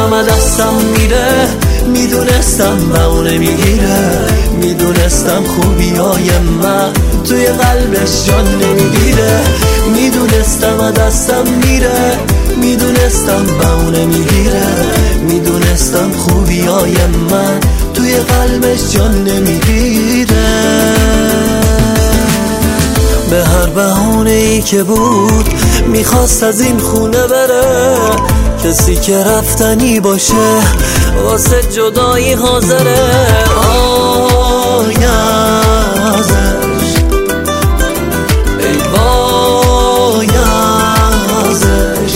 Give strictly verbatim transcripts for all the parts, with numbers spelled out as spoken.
میدونستم دستم میره، میدونستم بهونه میگیره، میدونستم خوبیای من توی قلبش جان نمیگیره، میدونستم دستم میره، میدونستم بهونه میگیره، میدونستم خوبیای من توی قلبش جان نمیگیره. به هر بهونه ای که بود میخواست از این خونه بره، کسی که رفتنی باشه واسه جدایی حاضره. آی ازش ای وای ازش،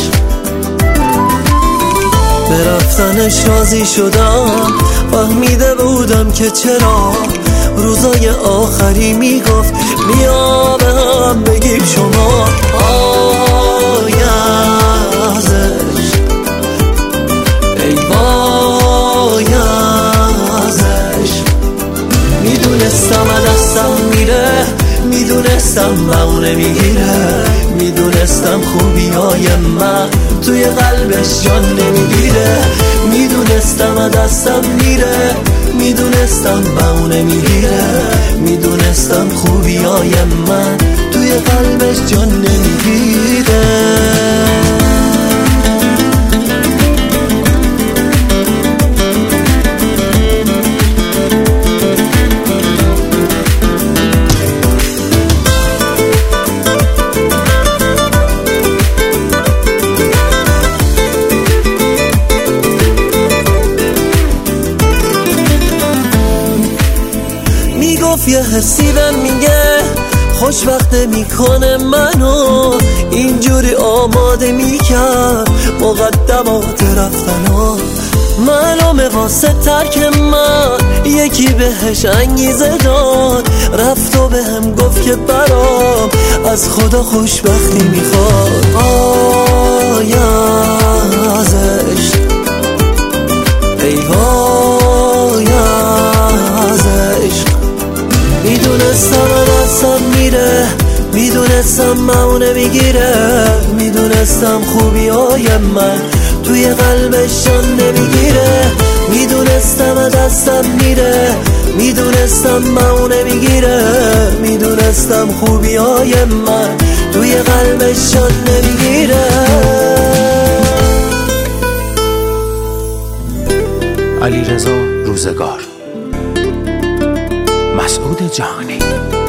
به رفتنش راضی شدم، فهمیده بودم که چرا روزای آخری میگفت بیا به هم بگیم شما. آی ازش ای وای ازش، میدونستم دستم میره، میدونستم بهونه میگیره، میدونستم خوبیای من توی قلبش جان نمیگیره، میدونستم دستم میره، میدونستم بهونه میگیره، میدونستم خوبیای من توی قلبش جان نمیگیره. میگفت یه حسی بهم میگه خوشبخت میکنه منو، اینجوری آماده میکرد مقدمات رفتنو. معلومه واسه ترک من یکی بهش انگیزه داد، رفت و بهم گفت که برام از خدا خوشبختی میخواد. آی ازش ای وای ازش، میدونستم دستم میره، میدونستم بهونه میگیره، میدونستم خوبیای من توی قلبش جان نمیگیره، میدونستم دستم میره، میدونستم بهونه میگیره، میدونستم خوبیای من توی قلبش جان نمیگیره. علیرضا روزگار، مسعود جهانی.